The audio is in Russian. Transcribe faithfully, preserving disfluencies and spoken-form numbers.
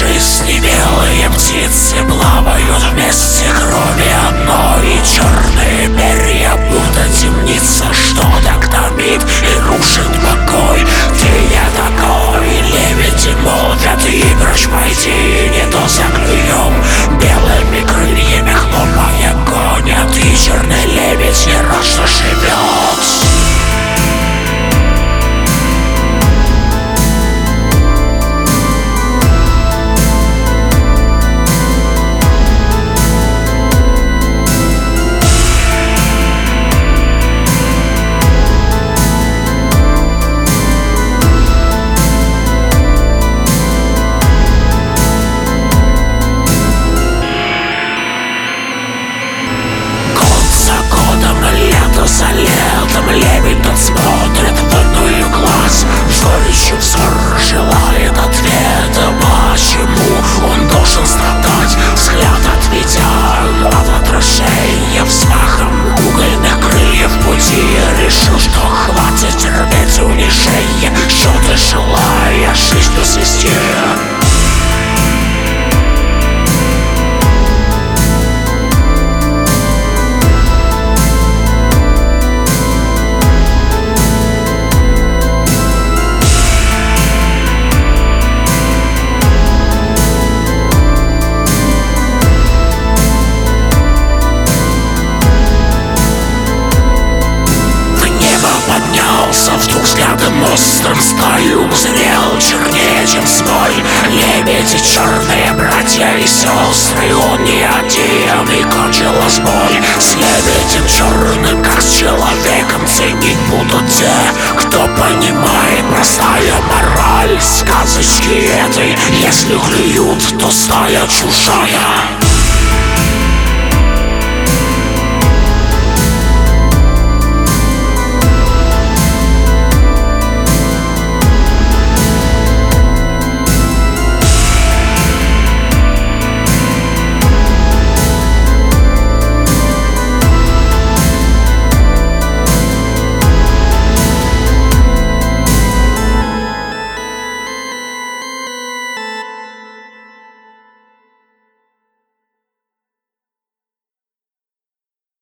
жизни белые птицы плавают вместе, кроме одной. И черные перья, будто темница, что так томит и рушит покой. Ты я такой, лебеди молвят, и прочь пойти, не то заклюем. Белыми крыльями хлопая гонят, и черный лебедь не рад, живет. За летом лебедь тот смотрит в одной глаз, с горечью взор желает ответа, почему он должен страдать. Взгляд отведя от отражения, взмахом угольных крыльев пути решил, что хватит терпеть унижение, что ты желаешь жизнью свести. Вдруг взглядом острым стаю узрел чернее, чем смоль. Лебеди черные, братья и сестры, он не один, и кончилась боль. С лебедем черным, как с человеком, ценить будут те, кто понимает простая мораль сказочки этой. Если клюют, то стая чужая.